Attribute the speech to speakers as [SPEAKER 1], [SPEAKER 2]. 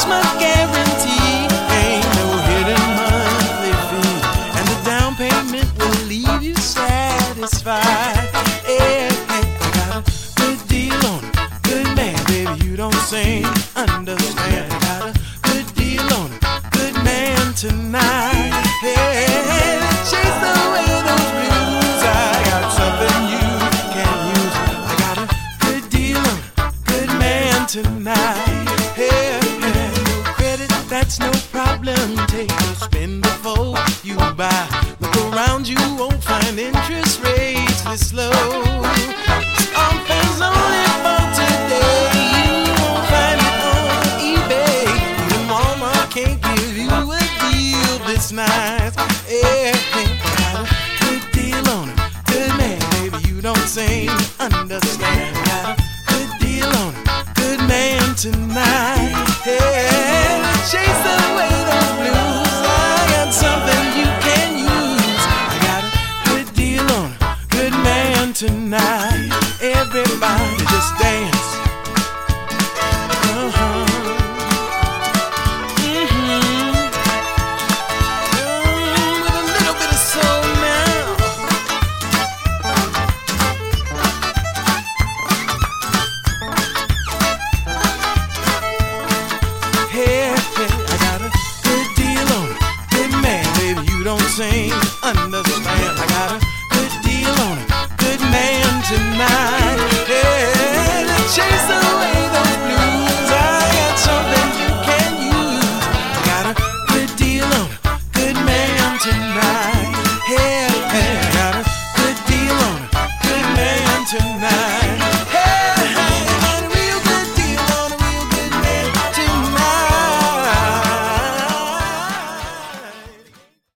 [SPEAKER 1] Christmas guarantee. Ain't no hidden monthly fee, and the down payment will leave you satisfied. Yeah, I got a good deal on it. Good man, baby, you don't seem understand. I got a good deal on it. Good man tonight. Hey, chase away those blues. I got something you can use. I got a good deal on it. Good man tonight. Hey, no credit, that's no problem. Take a spin before you buy. Look around, you won't find interest rates this low. Offers only for today. You won't find it on eBay. Even Walmart can't give you a deal this nice. Yeah, got a good deal on it. Good man, baby, you don't seem to understand. Got a good deal on it. Good man tonight.